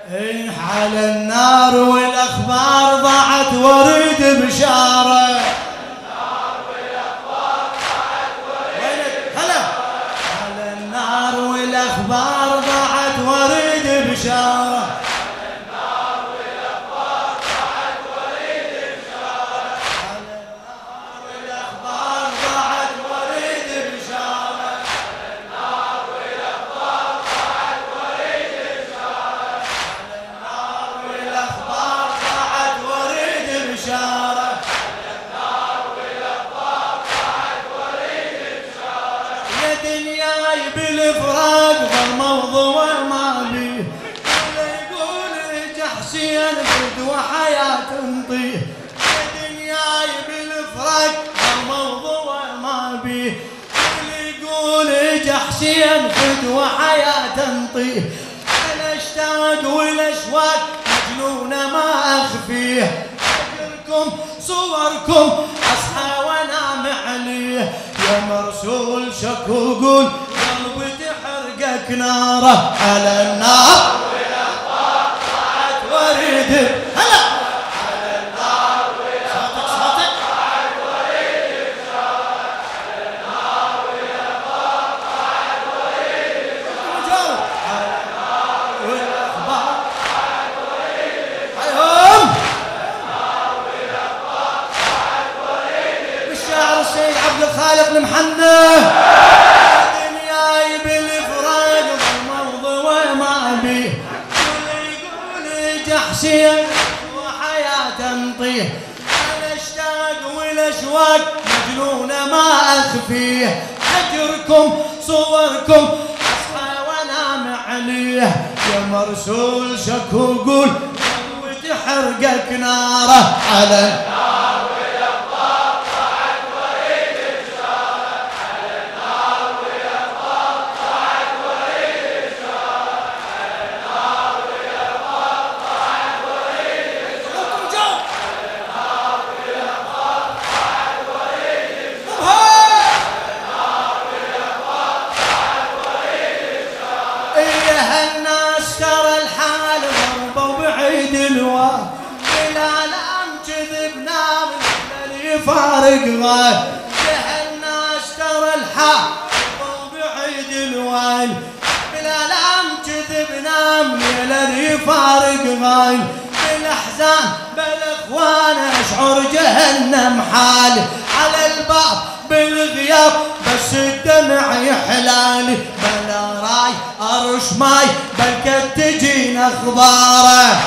على النار والاخبار ضاعت وريد بشاره. على النار والاخبار ضاعت وريد بشاره. بالفراق بالموضوع ما بيه ولا يقول جحشين بدو حياة نطيه. دنياي بالفراق بالموضوع ما بيه ولا يقول جحشين بدو حياة نطيه. انا اشتاق والاشواق مجنونة ما اخفيه. اذكركم صوركم اصحى وانام عليه. يا مرسول شكو قول قلبي تحرقك ناره. على النار والاخبار ضاعت وريد. هلا على النار والاخبار ضاعت وريد بشاره. على النار والاخبار ضاعت وريد بشاره. على النار والاخبار ضاعت وريد بشاره. على النار والاخبار ضاعت وريد بشاره. بالشعر السيد عبد الخالق المحنى. جحشين وحياة نطيه. انا اشتاق والاشواق مجنونة ما اخفيه. اجركم صوركم اصحى وانام عليه. يا مرسول شكو قول وتحرقك ناره. على النار والاخبار ضاعت وريد بشاره. على النار والاخبار ضاعت وريد بشاره. على النار والاخبار ضاعت وريد بشاره. على النار والاخبار ضاعت وريد بشاره. على النار والاخبار ضاعت وريد بشاره. ايه الناس ترى الحال ضربوا بعيد الواد. بالالام كذبنا من اللي فارق غايب. الناس ترى الحال ضربوا بعيد الواد. بالالام كذبنا من اللي فارق غايب. بالاحزان بالاخوان اشعر جهنم حالي. على الباب بالغياب بس الدمع يحلالي. بلا راي ارش ماي بلكت تجينا اخباره.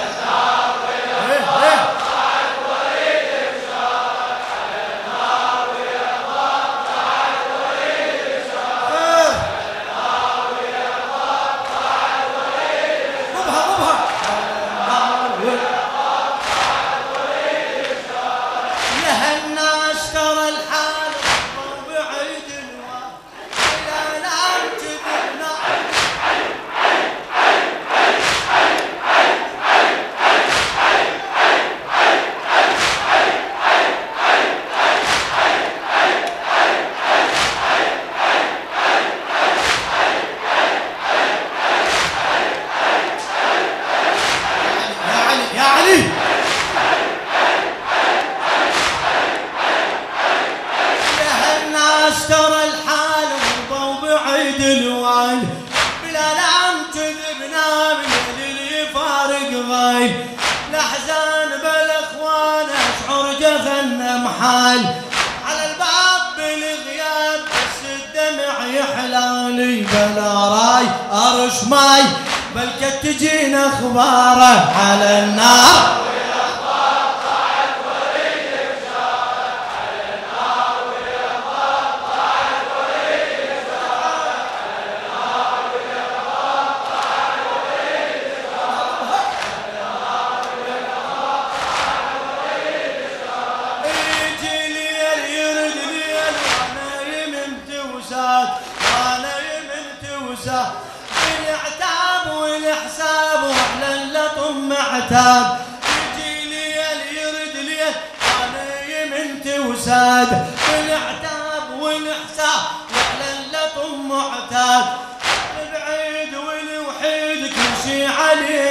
الاحزان بالاخوان اشعر جهنم حال. على الباب بالغياب بس الدمع يحلالي. بلا راي ارش ماي بلكت تجينا اخباره. على النار والاخبار ضاعت وريد بشاره. على النار والاخبار ضاعت وريد بشاره. على النار والاخبار ضاعت وريد بشاره. على النار والاخبار ضاعت وريد بشاره. يجي ليل يرد ليل وانا يمنت وساد. وانا يمنت وساد. العتاب والحساب وعلى اللطم معتاب. يجي ليل يرد ليل وانا يمنت وساد. العتاب والحساب وعلى اللطم معتاد. البعيد والوحيد كل شي عليه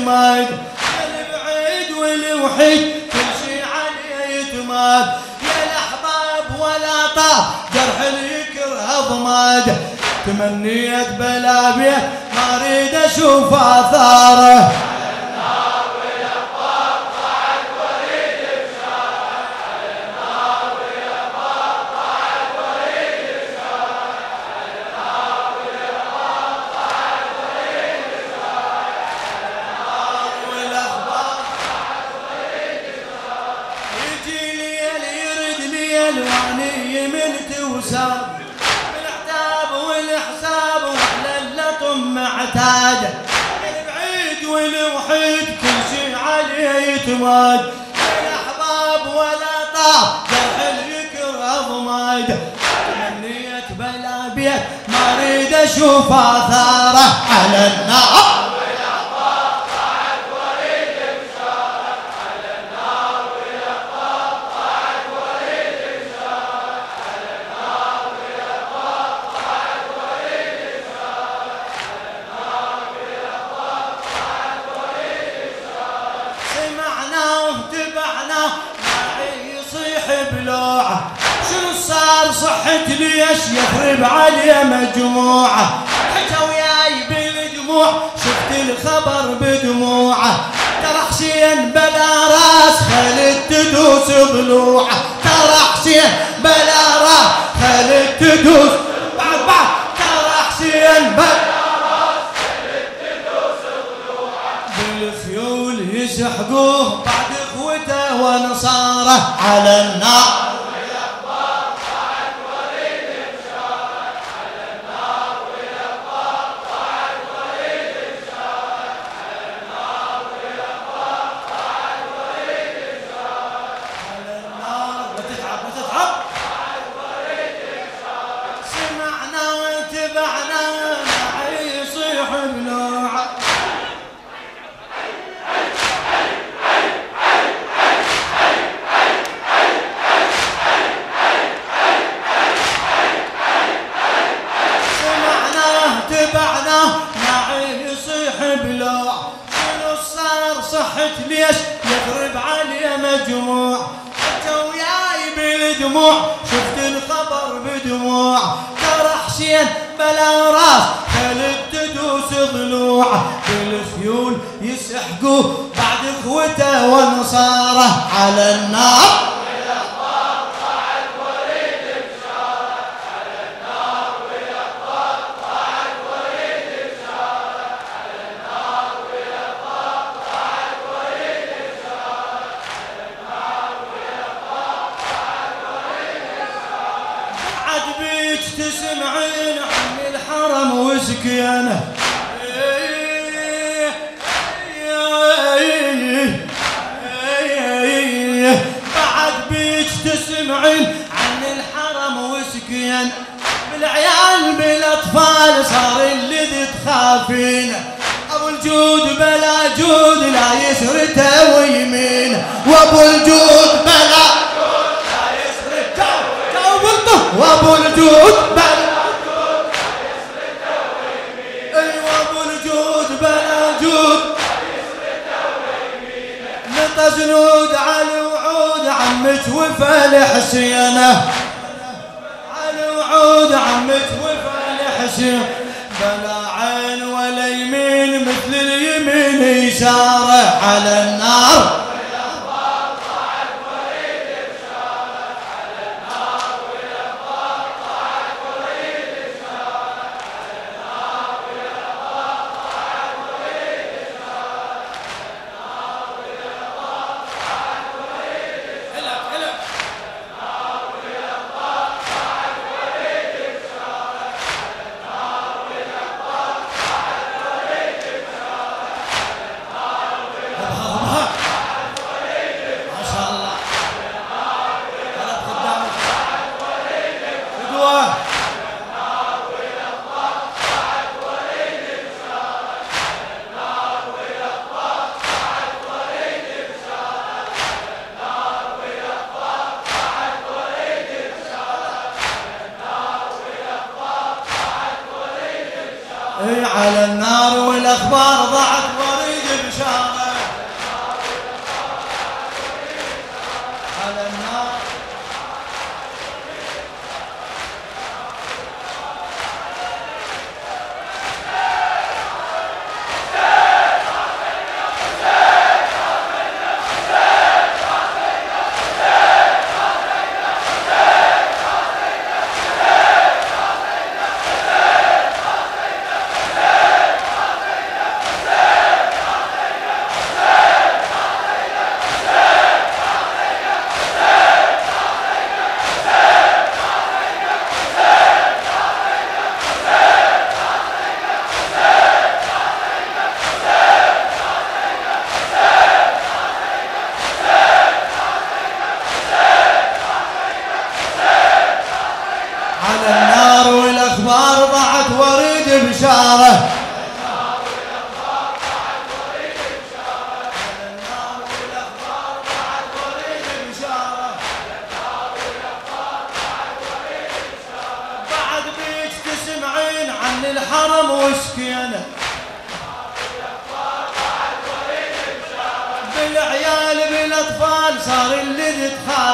يتماد، يا البعيد والوحيد كل شي عليه يتماد، يا الاحباب ولا طاب جرح اليكره ضماد، تمنيت بلا بيت ما اريد اشوف اثاره. الواني من توساب بالعتاب والحساب واحلى اللطم معتاد، البعيد والوحيد كل شي عليه يتماد، الاحباب ولا طاب جرح اليكره ضماد، تمنيت بلا بيت ما اريد اشوف اثاره على النار. شنو صار صحت ليش يخرب عليه مجموعه، حكى وياي بالدموع شفت الخبر بدموعه، ترى حسين بلا راس خلت تدوس ضلوعه، ترى حسين بلا راس خلت تدوس بعد ترى حسين بلا راس خلت تدوس ضلوعه، بالخيول يسحقوه بعد اخوته ونصاره على النار. صحت ليش يضرب عليه مجموع، حتى وياي بالدموع شفت الخبر بدموع، ترى حسين بلا راس خلت تدوس ضلوعه، بالخيول يسحقوه بعد اخوته ونصاره على النار. تسمعين عن الحرم وسكينه بعد بيك تسمعين عن الحرم وسكينه، بالعيال بالاطفال صار اللي تخافين، ابو الجود بلا جود لا يسرته ويمين، وابو الجود بلا جود لا يسرته وابو الجود بلا جود لا يسرته ويمين، ايوه ابو الجود بلا جود لا يسرته ويمين، نطى جنود على وعود عمك وفال حسينه، على وعود عمك وفال حسين، بلا عين ولا يمين مثل اليمين يساره على النار. على النار والاخبار ضاعت وريد بشار.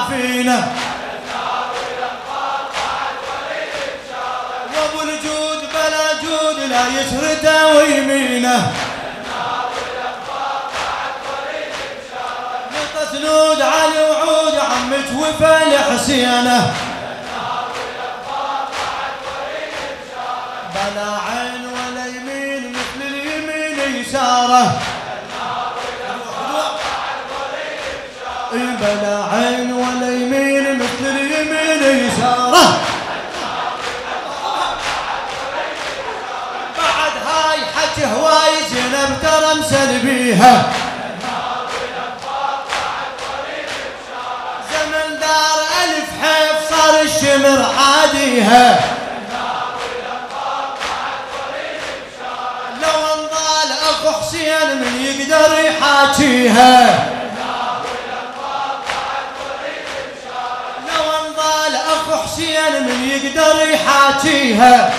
كافينا وابو الجود بلا جود لا يسرده ويمينه نود علي وعود عمك وفا لحسينه بلا عين ولا يمين مثل اليمين يساره بلا عين ولا يمين مثل اليمين يساره بعد هاي حكي هواي زينب ترى مسلبيها صار الشمر عاديها لو انضال اخو حسين من يقدر يحاكيها لو انضال اخو حسين من يقدر يحاكيها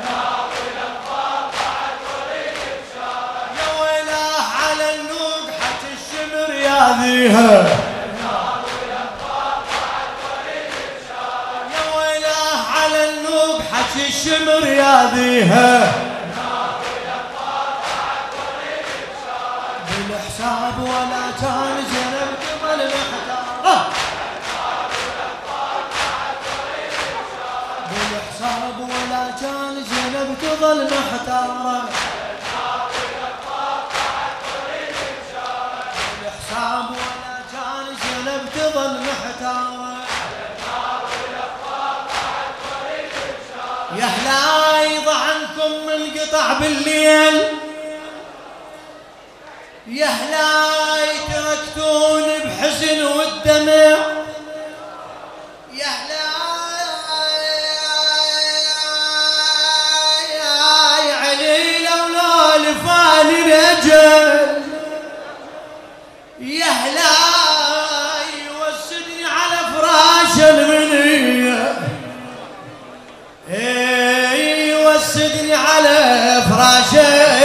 يا ويلاه على النوق حكي الشمر ياذيها حكي الشمر ياذيها بالحساب ولا كان زينب تظل محتارة بالحساب ولا كان زينب تظل محتارة بالحساب ولا كان زينب تظل محتارة يا هلا يضع عنكم القطع بالليل يا هلا تركتون بحزن والدمع يا هلا يا علي لولا لفاني الأجل يا هلا يوسدني على فراش المنية يوسدني على فراشه